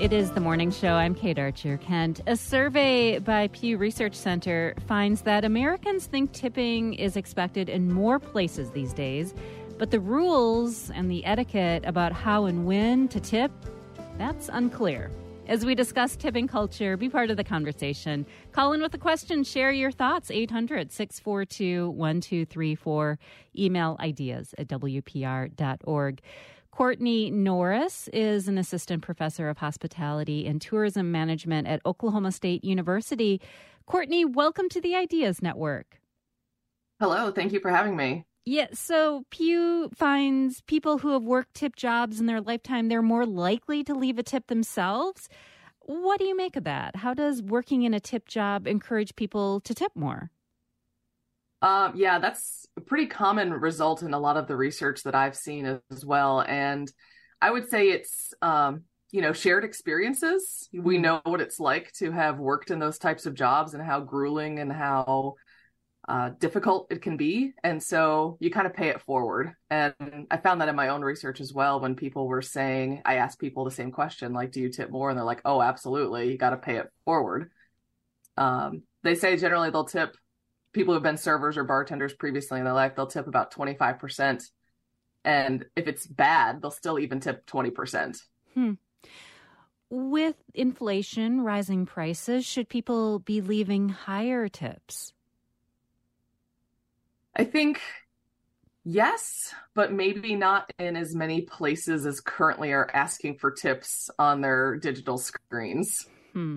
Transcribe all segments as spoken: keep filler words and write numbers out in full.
It is the morning show. I'm Kate Archer Kent. A survey by Pew Research Center finds that Americans think tipping is expected in more places these days, but the rules and the etiquette about how and when to tip, that's unclear. As we discuss tipping culture, be part of the conversation. Call in with a question. Share your thoughts. eight hundred, six four two, one two three four. Email ideas at w p r dot org. Courtney Norris is an assistant professor of hospitality and tourism management at Oklahoma State University. Courtney, welcome to the Ideas Network. Hello. Thank you for having me. Yeah, so Pew finds people who have worked tip jobs in their lifetime, they're more likely to leave a tip themselves. What do you make of that? How does working in a tip job encourage people to tip more? Uh, yeah, that's a pretty common result in a lot of the research that I've seen as well. And I would say it's, um, you know, shared experiences. We know what it's like to have worked in those types of jobs and how grueling and how uh, difficult it can be. And so you kind of pay it forward. And I found that in my own research as well, when people were saying, I asked people the same question, like, do you tip more? And they're like, oh, absolutely. You got to pay it forward. Um, they say generally they'll tip people who've been servers or bartenders previously in their life, they'll tip about twenty-five percent. And if it's bad, they'll still even tip twenty percent. Hmm. With inflation, rising prices, should people be leaving higher tips? I think yes, but maybe not in as many places as currently are asking for tips on their digital screens. Hmm.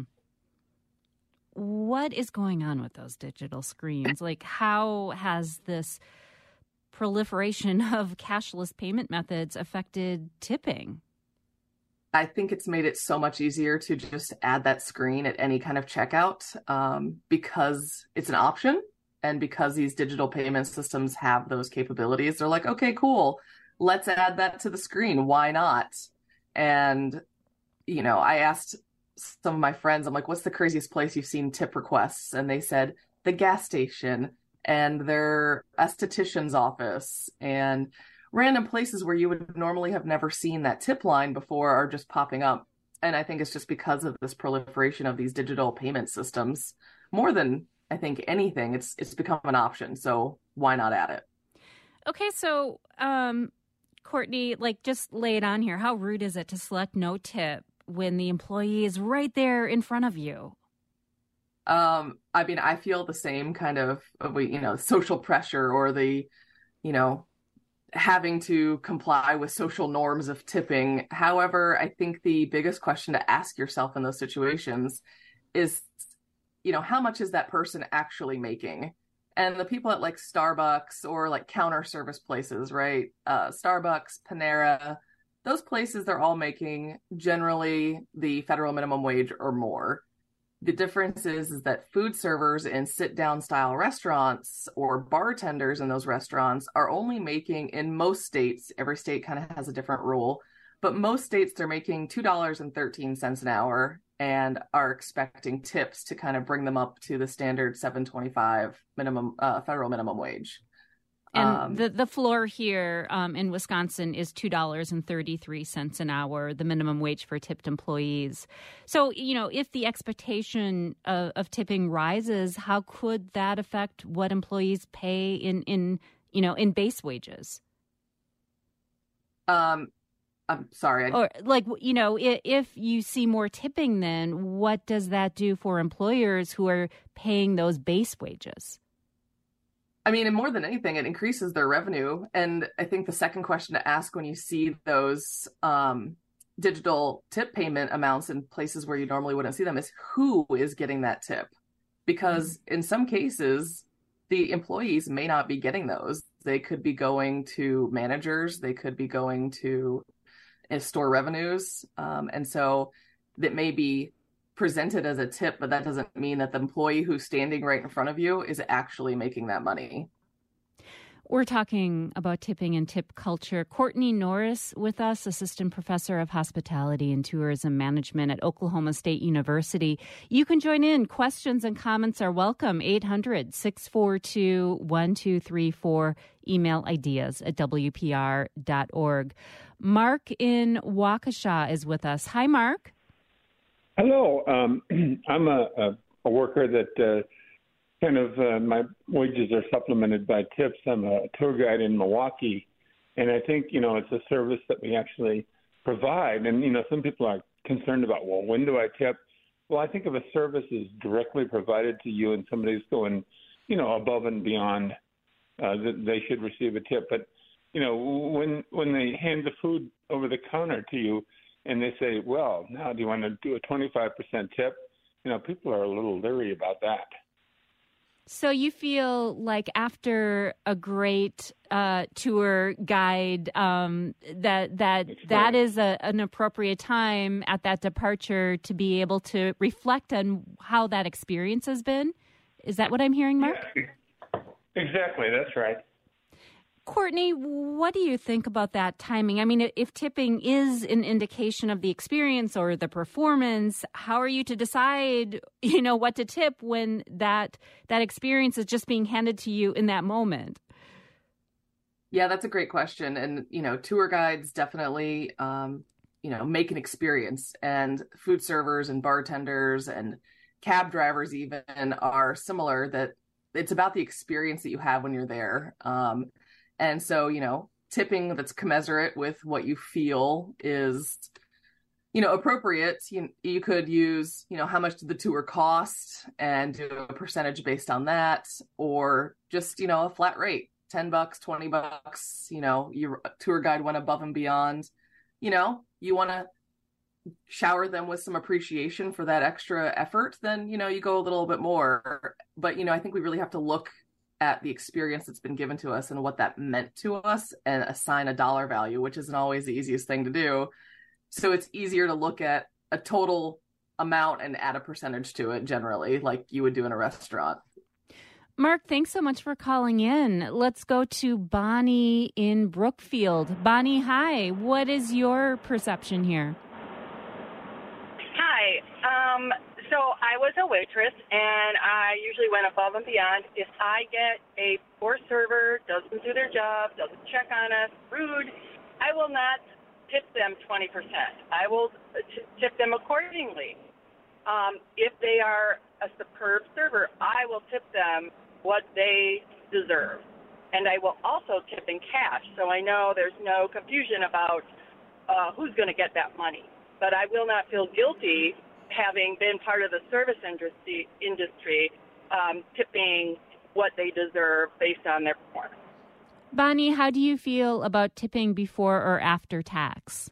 What is going on with those digital screens? Like, how has this proliferation of cashless payment methods affected tipping? I think it's made it so much easier to just add that screen at any kind of checkout um, because it's an option. And because these digital payment systems have those capabilities, they're like, okay, cool. Let's add that to the screen. Why not? And, you know, I asked some of my friends, I'm like, what's the craziest place you've seen tip requests? And they said the gas station and their esthetician's office and random places where you would normally have never seen that tip line before are just popping up. And I think it's just because of this proliferation of these digital payment systems. More than I think anything, it's it's become an option. So why not add it? Okay, so um, Courtney, like, just lay it on here. How rude is it to select no tip when the employee is right there in front of you? Um, I mean, I feel the same kind of, you know, social pressure or the, you know, having to comply with social norms of tipping. However, I think the biggest question to ask yourself in those situations is, you know, how much is that person actually making? And the people at like Starbucks or like counter service places, right? Uh, Starbucks, Panera, those places, they're all making generally the federal minimum wage or more. The difference is, is that food servers in sit-down style restaurants or bartenders in those restaurants are only making, in most states, every state kind of has a different rule, but most states they're making two dollars and thirteen cents an hour and are expecting tips to kind of bring them up to the standard seven twenty-five minimum uh, federal minimum wage. And Um, the, the floor here um, in Wisconsin is two dollars and thirty-three cents an hour, the minimum wage for tipped employees. So, you know, if the expectation of, of tipping rises, how could that affect what employees pay in, in you know, in base wages? Um, I'm sorry. I... Or like, you know, if, if you see more tipping, then what does that do for employers who are paying those base wages? I mean, and more than anything, it increases their revenue. And I think the second question to ask when you see those um, digital tip payment amounts in places where you normally wouldn't see them is who is getting that tip? Because mm-hmm. in some cases, the employees may not be getting those. They could be going to managers. They could be going to uh, store revenues. Um, and so that may be presented as a tip, but that doesn't mean that the employee who's standing right in front of you is actually making that money. We're talking about tipping and tip culture. Courtney Norris with us, assistant professor of hospitality and tourism management at Oklahoma State University. You can join in. Questions and comments are welcome. eight hundred, six four two, one two three four. Email ideas at w p r dot org. Mark in Waukesha is with us. Hi, Mark. Hello. Um, I'm a, a, a worker that uh, kind of uh, my wages are supplemented by tips. I'm a tour guide in Milwaukee, and I think you know it's a service that we actually provide. And you know, some people are concerned about, well, when do I tip? Well, I think if a service is directly provided to you and somebody's going, you know, above and beyond, uh, that they should receive a tip. But you know, when when they hand the food over the counter to you, and they say, well, now do you want to do a twenty-five percent tip? You know, people are a little leery about that. So you feel like after a great uh, tour guide, um, that that that is a, an appropriate time at that departure to be able to reflect on how that experience has been? Is that what I'm hearing, Mark? Yeah, exactly. That's right. Courtney, what do you think about that timing? I mean, if tipping is an indication of the experience or the performance, how are you to decide, you know, what to tip when that that experience is just being handed to you in that moment? Yeah, that's a great question. And, you know, tour guides definitely, um, you know, make an experience, and food servers and bartenders and cab drivers even are similar, that it's about the experience that you have when you're there. Um, And so, you know, tipping that's commensurate with what you feel is, you know, appropriate. You, you could use, you know, how much did the tour cost and do a percentage based on that, or just, you know, a flat rate, ten bucks, twenty bucks, you know, your tour guide went above and beyond. You know, you want to shower them with some appreciation for that extra effort, then, you know, you go a little bit more. But, you know, I think we really have to look at the experience that's been given to us and what that meant to us and assign a dollar value, which isn't always the easiest thing to do. So it's easier to look at a total amount and add a percentage to it generally, like you would do in a restaurant. Mark, thanks so much for calling in. Let's go to Bonnie in Brookfield. Bonnie, hi. What is your perception here? Hi. Um, so I was a waitress, and I usually went above and beyond. If I get a poor server, doesn't do their job, doesn't check on us, rude, I will not tip them twenty percent. I will t- tip them accordingly. Um, if they are a superb server, I will tip them what they deserve. And I will also tip in cash, so I know there's no confusion about uh, who's going to get that money. But I will not feel guilty having been part of the service industry, industry um, tipping what they deserve based on their performance. Bonnie, how do you feel about tipping before or after tax?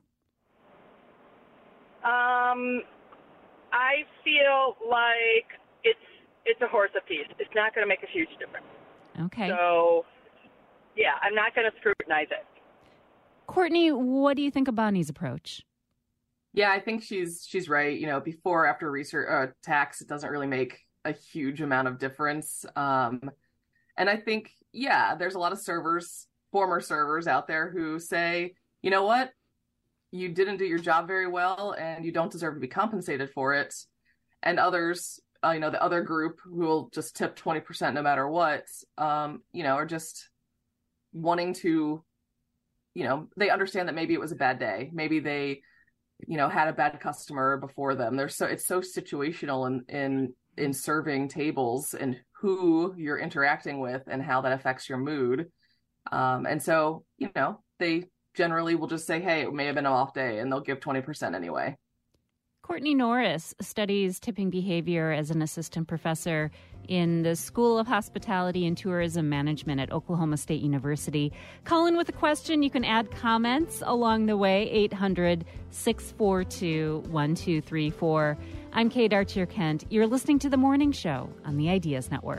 Um, I feel like it's it's a horse apiece. It's not going to make a huge difference. Okay. So, yeah, I'm not going to scrutinize it. Courtney, what do you think of Bonnie's approach? Yeah, I think she's she's right. You know, before, after research uh, tax, it doesn't really make a huge amount of difference. Um, and I think, yeah, there's a lot of servers, former servers out there who say, you know what, you didn't do your job very well, and you don't deserve to be compensated for it. And others, uh, you know, the other group who will just tip twenty percent no matter what, um, you know, are just wanting to, you know, they understand that maybe it was a bad day. Maybe they, you know, had a bad customer before them. There's so it's so situational in, in in serving tables and who you're interacting with and how that affects your mood. Um, and so, you know, they generally will just say, hey, it may have been an off day, and they'll give twenty percent anyway. Courtney Norris studies tipping behavior as an assistant professor in the School of Hospitality and Tourism Management at Oklahoma State University. Call in with a question. You can add comments along the way, eight hundred, six four two, one two three four. I'm Kate Archer-Kent. You're listening to The Morning Show on the Ideas Network.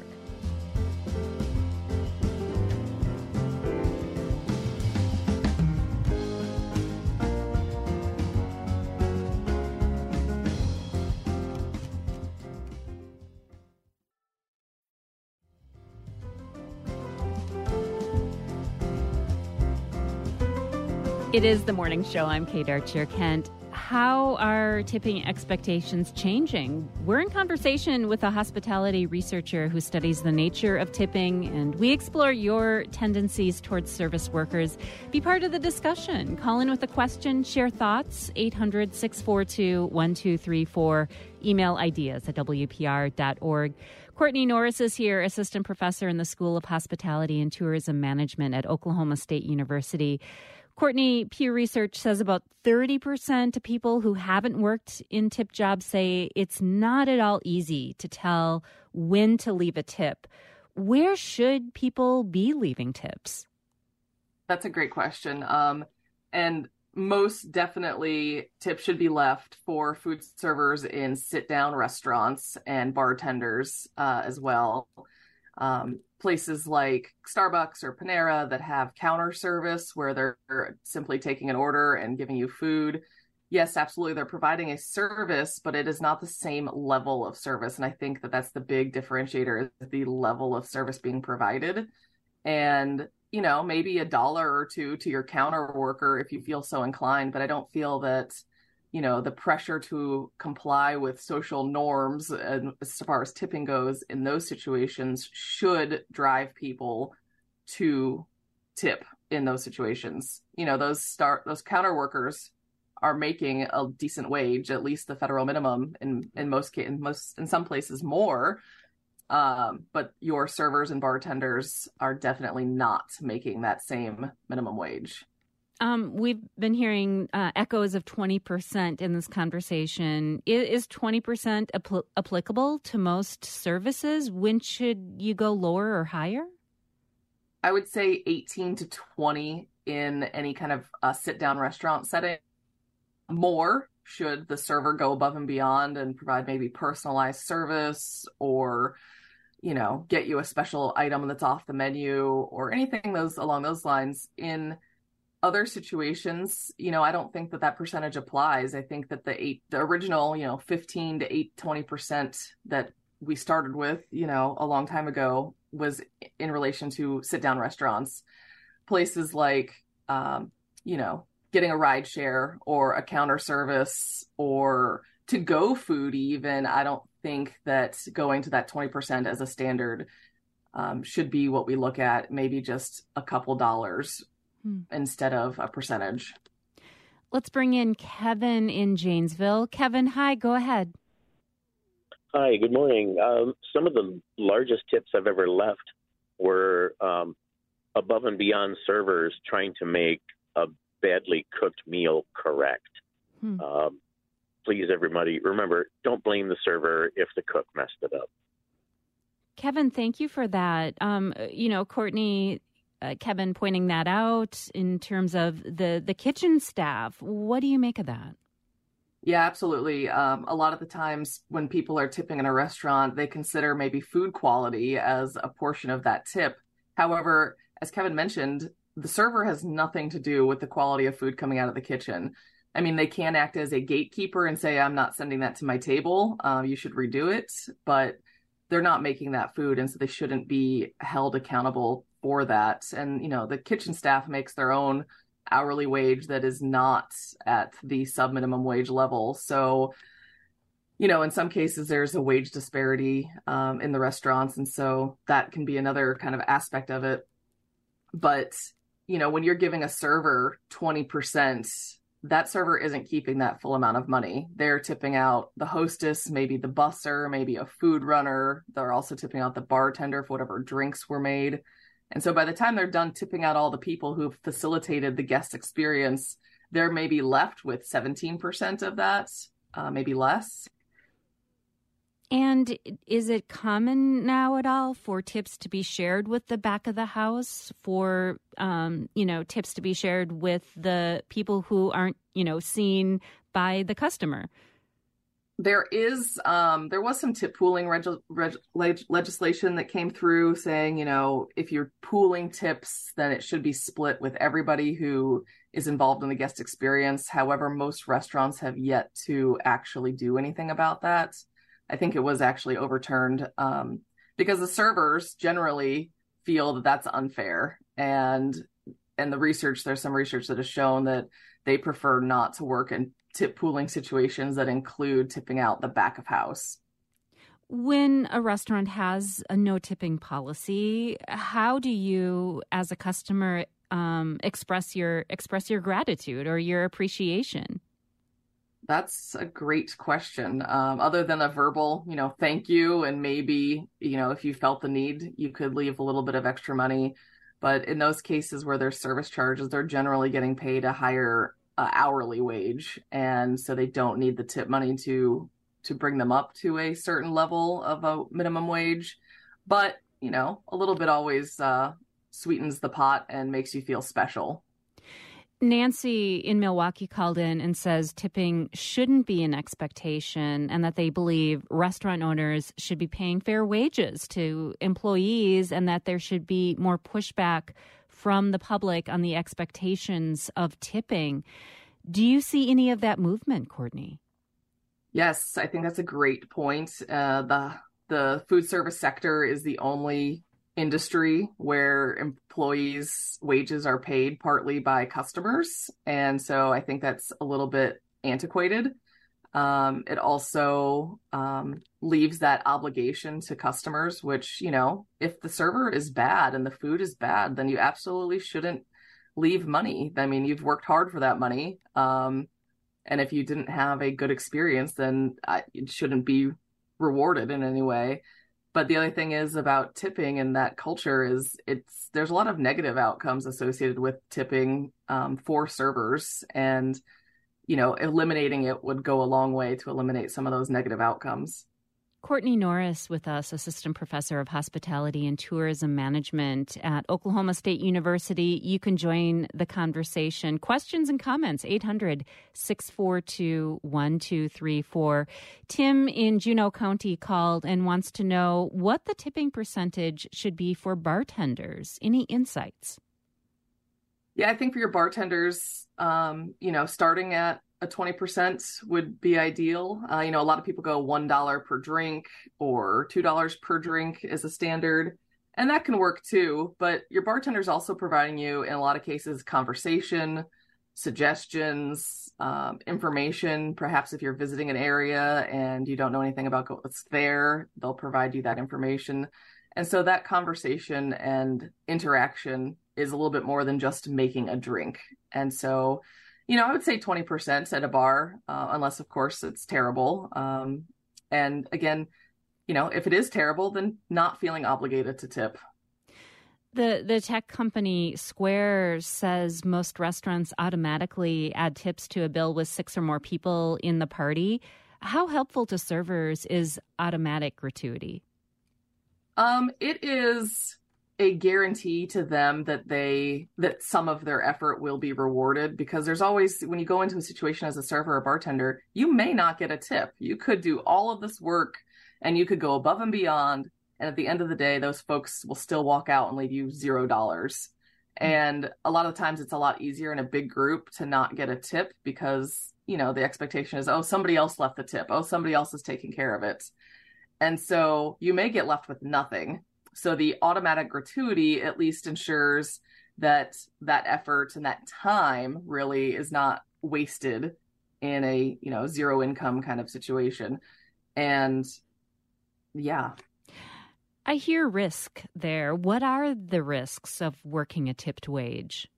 It is The Morning Show. I'm Kate Archer-Kent. how are tipping expectations changing? We're in conversation with a hospitality researcher who studies the nature of tipping, and we explore your tendencies towards service workers. Be part of the discussion. Call in with a question, share thoughts, eight hundred, six four two, one two three four. Email ideas at W P R dot org. Courtney Norris is here, assistant professor in the School of Hospitality and Tourism Management at Oklahoma State University. Courtney, Pew Research says about thirty percent of people who haven't worked in tip jobs say it's not at all easy to tell when to leave a tip. Where should people be leaving tips? That's a great question. Um, and most definitely tips should be left for food servers in sit-down restaurants and bartenders uh, as well. Um, places like Starbucks or Panera that have counter service where they're simply taking an order and giving you food. Yes, absolutely. They're providing a service, but it is not the same level of service. And I think that that's the big differentiator, is the level of service being provided. And you know, maybe a dollar or two to your counter worker if you feel so inclined. But I don't feel that, you know, the pressure to comply with social norms and as far as tipping goes in those situations should drive people to tip in those situations. You know, those start those counter workers are making a decent wage, at least the federal minimum in in most cases, in most in some places more. Um, but your servers and bartenders are definitely not making that same minimum wage. Um, we've been hearing uh, echoes of twenty percent in this conversation. Is, is twenty percent apl- applicable to most services? When should you go lower or higher? I would say eighteen to twenty in any kind of uh, sit-down restaurant setting. More should the server go above and beyond and provide maybe personalized service, or you know, get you a special item that's off the menu or anything those along those lines. In other situations, you know, I don't think that that percentage applies. I think that the eight, the original, you know, fifteen to eight, twenty percent that we started with, you know, a long time ago was in relation to sit down restaurants, places like, um, you know, getting a ride share or a counter service or to go food even. I don't think that going to that twenty percent as a standard um, should be what we look at, maybe just a couple dollars hmm. instead of a percentage. Let's bring in Kevin in Janesville. Kevin, hi, go ahead. Hi, good morning. Um, some of the largest tips I've ever left were um, above and beyond servers trying to make a badly cooked meal correct. Hmm. Um, Please, everybody, remember, don't blame the server if the cook messed it up. Kevin, thank you for that. Um, you know, Courtney, uh, Kevin pointing that out in terms of the, the kitchen staff. What do you make of that? Yeah, absolutely. Um, a lot of the times when people are tipping in a restaurant, they consider maybe food quality as a portion of that tip. However, as Kevin mentioned, the server has nothing to do with the quality of food coming out of the kitchen. I mean, they can act as a gatekeeper and say, I'm not sending that to my table. Uh, you should redo it. But they're not making that food, and so they shouldn't be held accountable for that. And, you know, the kitchen staff makes their own hourly wage that is not at the sub-minimum wage level. So, you know, in some cases, there's a wage disparity um, in the restaurants. And so that can be another kind of aspect of it. But, you know, when you're giving a server twenty percent, that server isn't keeping that full amount of money. They're tipping out the hostess, maybe the busser, maybe a food runner. They're also tipping out the bartender for whatever drinks were made. And so by the time they're done tipping out all the people who have facilitated the guest experience, they're maybe left with seventeen percent of that, uh, maybe less. And is it common now at all for tips to be shared with the back of the house, for, um, you know, tips to be shared with the people who aren't, you know, seen by the customer? There is, um, there was some tip pooling reg- reg- leg- legislation that came through saying, you know, if you're pooling tips, then it should be split with everybody who is involved in the guest experience. However, most restaurants have yet to actually do anything about that. I think it was actually overturned um, because the servers generally feel that that's unfair. And, and the research, there's some research that has shown that they prefer not to work in tip pooling situations that include tipping out the back of house. When a restaurant has a no tipping policy, how do you, as a customer, um, express your express your gratitude or your appreciation? That's a great question. Um, other than a verbal, you know, thank you, and maybe, you know, if you felt the need, you could leave a little bit of extra money. But in those cases where there's service charges, they're generally getting paid a higher uh, hourly wage, and so they don't need the tip money to to bring them up to a certain level of a minimum wage. But, you know, a little bit always uh, sweetens the pot and makes you feel special. Nancy in Milwaukee called in and says tipping shouldn't be an expectation and that they believe restaurant owners should be paying fair wages to employees and that there should be more pushback from the public on the expectations of tipping. Do you see any of that movement, Courtney? Yes, I think that's a great point. Uh, the the food service sector is the only industry where employees' wages are paid partly by customers. And so I think that's a little bit antiquated. Um, it also um, leaves that obligation to customers, which, you know, if the server is bad and the food is bad, then you absolutely shouldn't leave money. I mean, you've worked hard for that money. Um, and if you didn't have a good experience, then I, it shouldn't be rewarded in any way. But the other thing is about tipping and that culture is it's there's a lot of negative outcomes associated with tipping um, for servers, and you know, eliminating it would go a long way to eliminate some of those negative outcomes. Courtney Norris with us, Assistant Professor of Hospitality and Tourism Management at Oklahoma State University. You can join the conversation. Questions and comments, eight hundred, six four two, one two three four. Tim in Juneau County called and wants to know what the tipping percentage should be for bartenders. Any insights? Yeah, I think for your bartenders, um, you know, starting at a twenty percent would be ideal. Uh, you know, a lot of people go one dollar per drink or two dollars per drink is a standard, and that can work too. But your bartender's also providing you, in a lot of cases, conversation, suggestions, um, information. Perhaps if you're visiting an area and you don't know anything about what's there, they'll provide you that information. And so that conversation and interaction is a little bit more than just making a drink. And so, you know, I would say twenty percent at a bar, uh, unless, of course, it's terrible. Um, and again, you know, if it is terrible, then not feeling obligated to tip. The the tech company Square says most restaurants automatically add tips to a bill with six or more people in the party. How helpful to servers is automatic gratuity? Um, it is a guarantee to them that they that some of their effort will be rewarded, because there's always, when you go into a situation as a server or bartender, you may not get a tip. You could do all of this work and you could go above and beyond, and at the end of the day, those folks will still walk out and leave you zero dollars. And a lot of times it's a lot easier in a big group to not get a tip because, you know, the expectation is, oh, somebody else left the tip. Oh, somebody else is taking care of it. And so you may get left with nothing. So the automatic gratuity at least ensures that that effort and that time really is not wasted in a, you know, zero income kind of situation. And yeah. I hear risk there. What are the risks of working a tipped wage?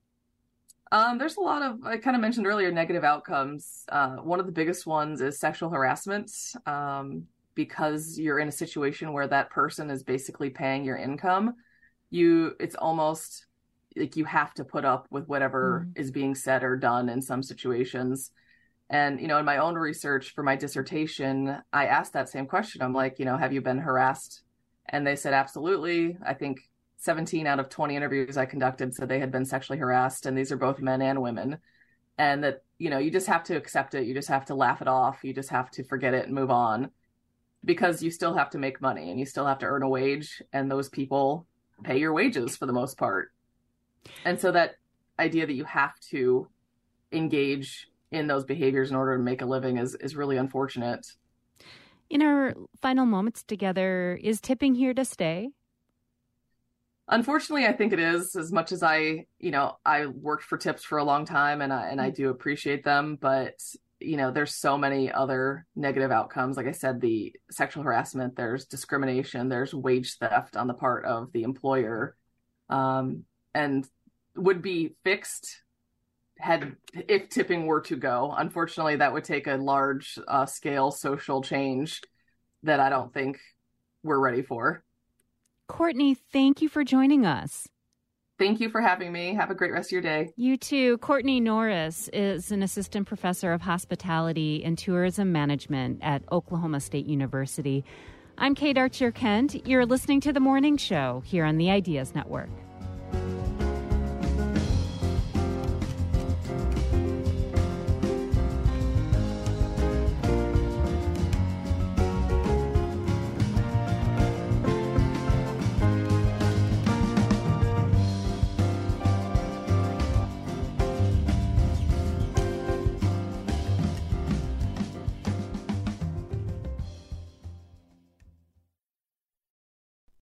Um, there's a lot of, I kind of mentioned earlier, negative outcomes. Uh, one of the biggest ones is sexual harassment. Um, because you're in a situation where that person is basically paying your income, you it's almost like you have to put up with whatever mm. is being said or done in some situations. And, you know, in my own research for my dissertation, I asked that same question. I'm like, you know, have you been harassed? And they said, absolutely. I think seventeen out of twenty interviews I conducted said they had been sexually harassed. And these are both men and women. And that, you know, you just have to accept it. You just have to laugh it off. You just have to forget it and move on. Because you still have to make money and you still have to earn a wage, and those people pay your wages for the most part. And so that idea that you have to engage in those behaviors in order to make a living is, is really unfortunate. In our final moments together, is tipping here to stay? Unfortunately, I think it is, as much as I, you know, I worked for tips for a long time and I, and I do appreciate them, but you know, there's so many other negative outcomes. Like I said, the sexual harassment, there's discrimination, there's wage theft on the part of the employer, um, and would be fixed had if tipping were to go. Unfortunately, that would take a large uh, scale social change that I don't think we're ready for. Courtney, thank you for joining us. Thank you for having me. Have a great rest of your day. You too. Courtney Norris is an assistant professor of hospitality and tourism management at Oklahoma State University. I'm Kate Archer Kent. You're listening to The Morning Show here on the Ideas Network.